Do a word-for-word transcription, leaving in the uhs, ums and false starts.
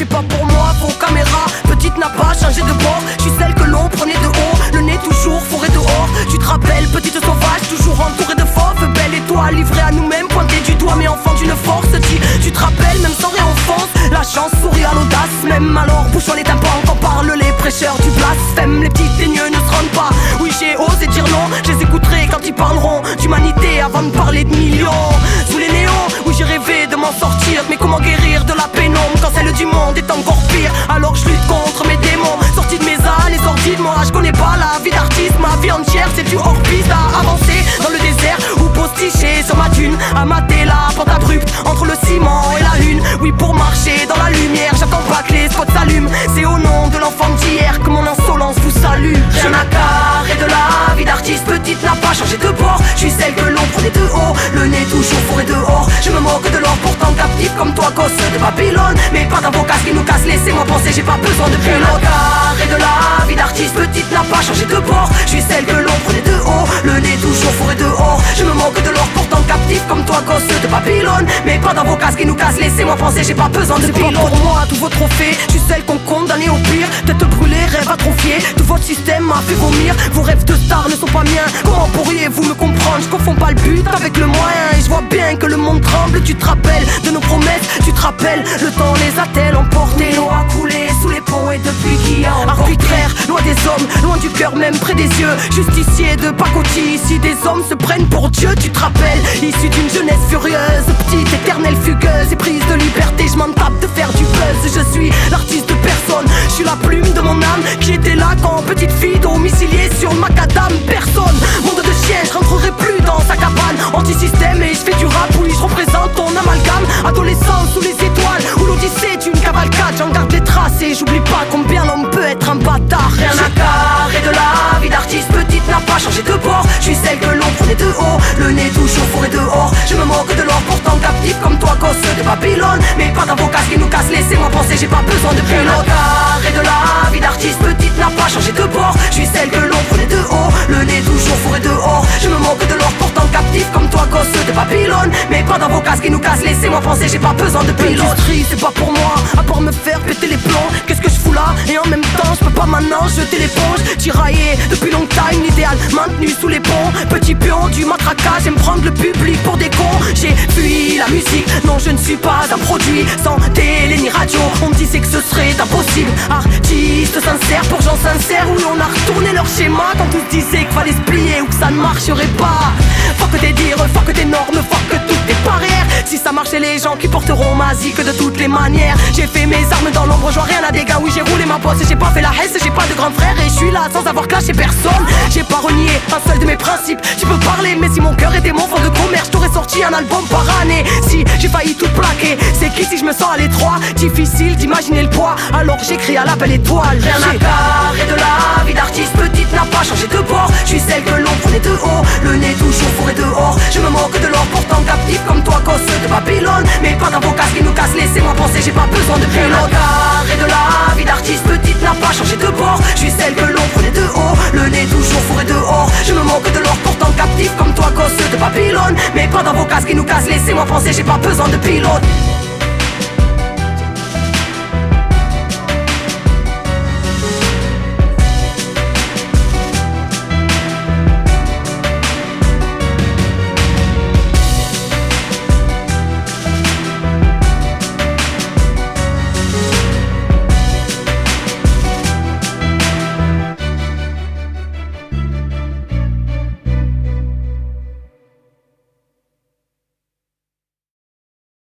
c'est pas pour moi, vos caméras. Petite n'a pas changé de bord, je suis celle que l'on prenait de haut. Le nez toujours fourré dehors. Tu te rappelles, petite sauvage, toujours entourée de fauves. Belle étoile, livrée à nous-mêmes, pointée du doigt, mais enfant d'une force. Dis, tu te rappelles, même sans réenfance, la chance sourit à l'audace. Même alors, bouchons les tympans quand parlent les prêcheurs du blasphème. Les petits teigneux ne se rendent pas. Oui, j'ai osé dire non, je les écouterai quand ils parleront d'humanité avant de parler de millions. Sous les néons, où j'ai rêvé de m'en sortir. Mais comment guérir de la pénombre quand celle du monde est encore pire? Alors je lutte contre mes démons, sortis de mes années sorties de moi. Je connais pas la vie d'artiste, ma vie entière c'est du hors-piste. À avancer dans le désert ou posticher sur ma dune, à mater la pente abrupte entre le ciment et la lune. Oui, pour marcher dans la lumière, j'attends pas que les spots s'allument. C'est au nom de l'enfant d'hier que mon insolence vous salue. Rien à carrer de la vie d'artiste, petite n'a pas changé de bord. Je suis celle que l'on prenait de haut, le nez toujours fourré dehors. Je me moque de l'or pourtant captif comme toi, gosse de Babylone. Mais pas dans vos casques qui nous cassent, laissez-moi penser, j'ai pas besoin de pilote. Carré de la vie d'artiste, petite n'a pas changé de bord. Je suis celle que l'on prenait de haut, le nez toujours fourré dehors. Je me moque de l'or pourtant captif comme toi, gosse de Babylone. Mais pas dans vos casques qui nous cassent, laissez-moi penser, j'ai pas besoin de pilote. Pour moi, tous vos trophées, je suis celle qu'on condamnait au pire. Tête brûlée, rêve atrophié, tout votre système m'a fait vomir. Vos rêves de star ne sont pas miens, comment pourriez-vous me comprendre? Je confonds pas le but avec le moyen, et je vois bien que le monde tremble. Tu te rappelles de nos promesses, tu te rappelles, le temps les a-t-elle emportés? L'eau a coulé sous les ponts et depuis qui a encore arbitraire, loin des hommes, loin du cœur, même près des yeux. Justicier de pacotille, ici des hommes se prennent pour Dieu. Tu te rappelles, issu d'une jeunesse furieuse, petite éternelle fugueuse et prise de liberté, je m'en tape de faire du buzz. Je suis l'artiste de personne, je suis la plume de mon âme qui était là quand petite fille domiciliée sur macadam. Personne, monde de chien, je rentrerai plus dans sa cabane. Anti-système et je fais du rap, oui je représente ton amalgame. Adolescent sous les étoiles, où l'odyssée est une cavalcade. J'en garde les traces et j'oublie pas combien l'homme peut être un bâtard. Rien à carrer de la vie d'artiste, petite n'a pas changé de bord. Je suis celle que l'on prenait de haut, le nez toujours fourré dehors. Je me moque de l'or pourtant captif comme toi, gosse de Babylone. Mais pas dans vos casques qui nous cassent, laissez-moi penser, j'ai pas besoin de pilote. Carré de la vie d'artiste, petite n'a pas changé de bord. Je suis celle que l'on prenait de haut, le nez toujours fourré dehors. Je me moque de l'or pourtant captif comme toi, gosse de Babylone. Mais pas dans vos casques qui nous cassent, laissez-moi penser, j'ai pas besoin de pilote. C'est pas pour moi, à part me faire péter les plombs. Qu'est-ce que je fous là? Et en même temps, je peux pas maintenant jeter l'éponge. Tiraillé depuis longtemps, une idéal maintenu sous les ponts. Petit pion du matraquage, j'aime prendre le public pour des cons. J'ai fui la musique, non je ne suis pas un produit sans télé ni radio. On me disait que ce serait impossible. Artiste sincère pour gens sincères, où on a retourné leur schéma quand tous disaient qu'il fallait se plier ou que ça ne marcherait pas. Faut que des dires, faut que des normes, faut que toutes des barrières. Si ça marchait, les gens qui porteront ma zik de toutes les manières. J'ai fait mes armes dans l'ombre, je vois rien à dégâts. Oui j'ai roulé ma bosse, j'ai pas fait la hesse, j'ai pas de grand frère. Et je suis là sans avoir clashé personne. J'ai pas renié un seul de mes principes. Tu peux parler mais si mon cœur était mon fond de commerce, j'aurais sorti un album par année. Si j'ai failli tout plaquer, c'est qui si je me sens à l'étroit? Difficile d'imaginer le poids, alors j'écris à la belle étoile. Rien à carrer de la vie d'artiste, petite n'a pas changé de bord. Je suis celle que l'on prenait de haut, le nez toujours fourré dehors. Je me moque de l'or pourtant captif comme toi, gosse de Babylone. Mais pas dans vos casques qui nous cassent, laissez-moi penser, j'ai pas besoin de pilote. Carré de la vie d'artiste, petite n'a pas changé de bord. Je suis celle que l'on prenait de haut, le nez toujours fourré dehors. Je me moque de l'or pourtant captif comme toi, gosse de Babylone. Mais pas dans vos casques qui nous cassent, laissez-moi penser, j'ai pas besoin de pilote.